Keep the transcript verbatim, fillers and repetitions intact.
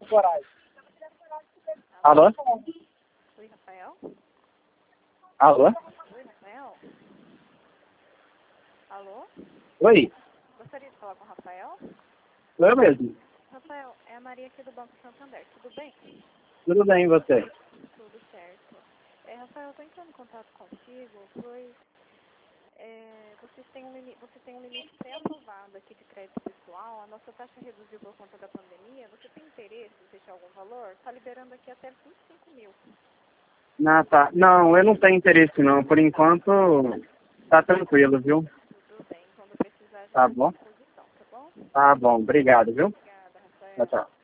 Alô? Oi, Rafael? Alô? Oi, Rafael? Alô? Oi? Gostaria de falar com o Rafael? Eu mesmo. Rafael, é a Maria aqui do Banco Santander. Tudo bem? Tudo bem, e você? Tudo certo. É, Rafael, eu estou entrando em contato contigo, pois é, vocês têm um limite, vocês têm um limite pré-aprovado aqui de crédito pessoal. A nossa taxa reduziu por conta da pandemia. Você tem interesse em fechar algum valor? Está liberando aqui até vinte e cinco mil. Ah, tá. Não, eu não tenho interesse não. Por enquanto, tá tranquilo, viu? Tudo bem. Quando precisar, a gente Tá está à bom? disposição, tá bom? Tá bom, obrigado, viu? Obrigada, Tchau, Rafael. tchau.